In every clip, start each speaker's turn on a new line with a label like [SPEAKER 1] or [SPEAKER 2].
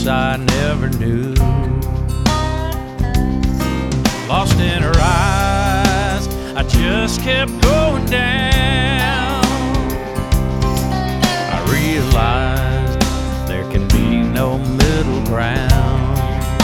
[SPEAKER 1] I never knew. Lost in her eyes, I just kept going down. I realized there can be no middle ground.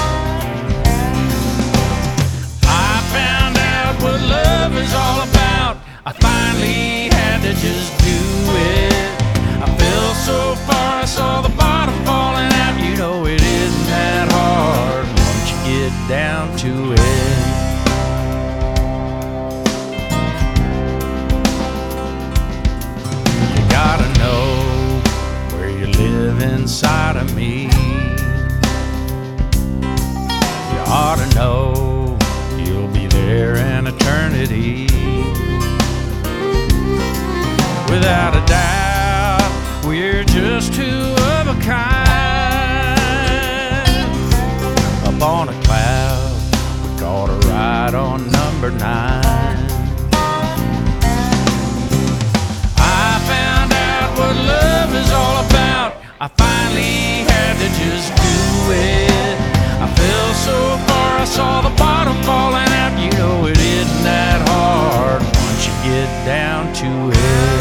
[SPEAKER 1] I found out what love is all about. I finally had to just do it. I fell so far, I saw the bottom falling out. You know it isn't that hard once you get down to it. You gotta know where you live inside of me. You ought to know you'll be there in eternity. Without a doubt, we're just two of a kind. Up on a cloud, we caught a ride on number 9. I found out what love is all about. I finally had to just do it. I fell so far, I saw the bottom falling out. You know it isn't that hard once you get down to it.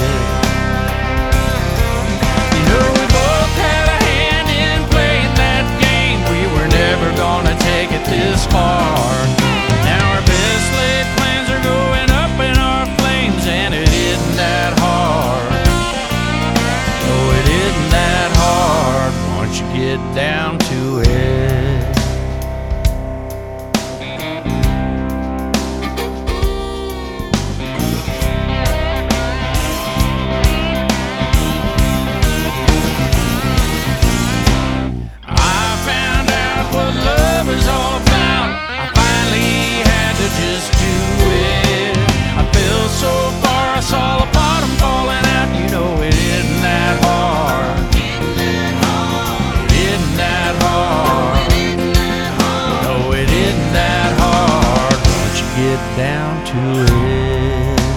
[SPEAKER 1] You know we both had a hand in playing that game. We were never gonna take it this far. Now our best laid plans are going up in our flames, and it isn't that hard. Oh, it isn't that hard once you get down to it. Was all about. I finally had to just do it. I fell so far, I saw the bottom falling out. You know it isn't that hard. It isn't that hard. No, it isn't that hard once you get down to it.